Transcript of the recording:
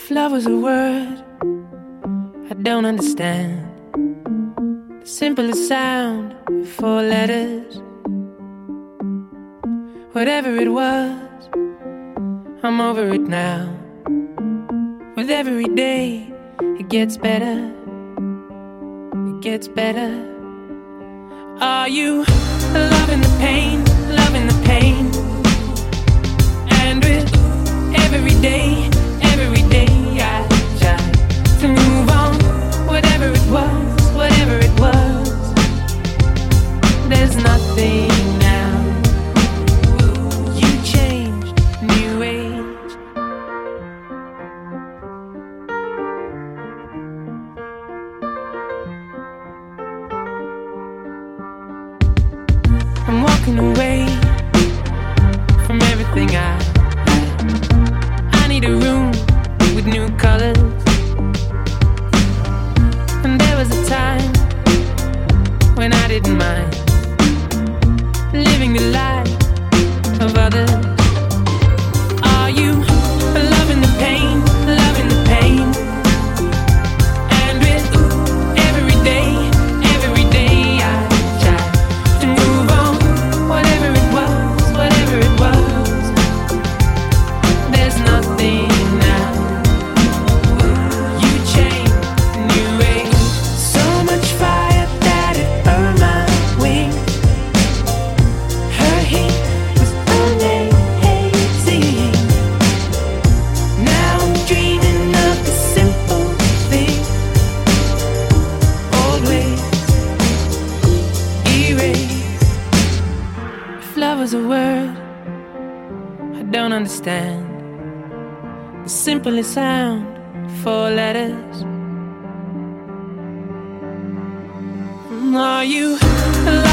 If love was a word I don't understand, the simplest sound, 4 letters. Whatever it was, I'm over it now. With every day, it gets better. It gets better. Are you loving the pain, loving the pain? And with every day I try to move on. Whatever it was, there's nothing now. You changed, new age. I'm walking away from everything I need a room with new colors. And there was a time when I didn't mind living the life of others. Are you loving the pain, loving the pain? And with every day I try to move on. Whatever it was, there's nothing now. You changed, new age. So much fire that it burned my wings. Her heat was amazing. Now I'm dreaming of the simple thing. Old ways erased. If love was a word I don't understand, the simplest sound, 4 letters. Are you